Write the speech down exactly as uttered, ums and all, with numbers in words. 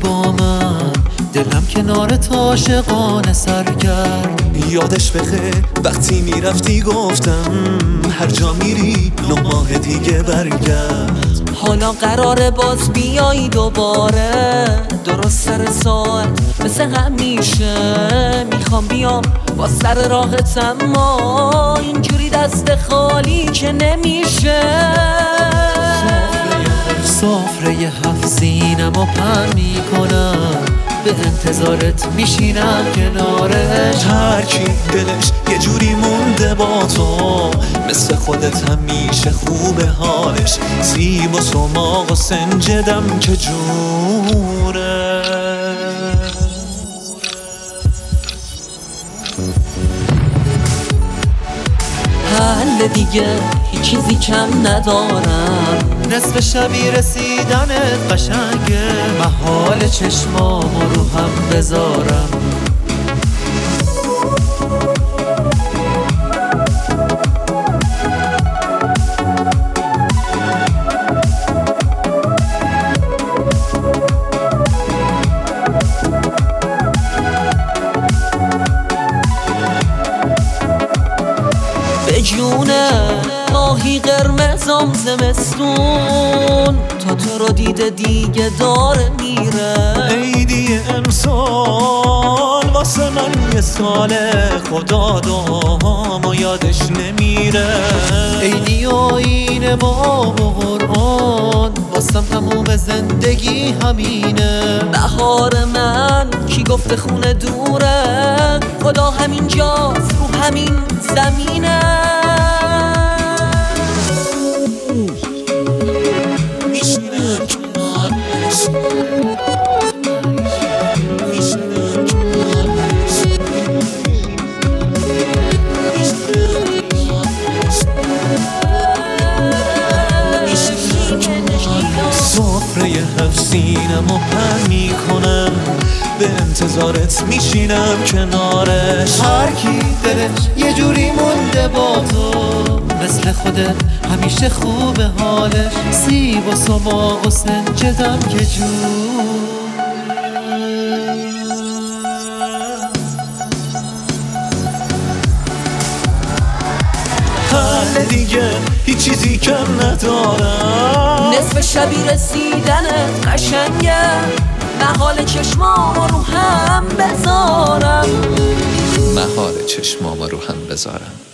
با من، دلم کنار عاشقانه سرگرد. یادش بخیر وقتی میرفتی گفتم هر جا میری نه ماه دیگه برگرد. حالا قراره باز بیایی دوباره، درست سر ساعت مثل همیشه. میخوام بیام با سر راحت، اما اینجوری دست خالی که نمیشه. سفره هفت سینم و پهن میکنم، به انتظارت میشینم کنارش. هر کی دلش یه جوری مونده با تو، مثل خودت همیشه خوبه حالش. سیب و سماق و سنجدم که جوره. حل دیگه هیچ چیزی کم ندارم، نصف شبی رسیدنت قشنگه. محال چشمامو رو هم بذارم. به جونه ماهی قرمزم زمستون، تا تو رو دیده دیگه داره میره. عیدی امسال واسه من یه ساله، خدا دعامو یادش نمیره. عیدی و آیین باب و قرآن، واسم تموم زندگی همینه. بهار من کی گفته خونه دوره، خدا همین جاست رو همین زمینه. سفره هفت سینم و پهن میکنم، به انتظارت میشینم کنارش. هر کی دلش یه جوری مونده با تو، مثل خودت همیشه خوبه حالش. سیب و سماق و سنجدم که جون. حل دیگه هیچ چیزی کم ندارم، نصف شبی رسیدنت قشنگه. محال چشمام رو هم بذارم، مهار چشمام رو هم بذارم.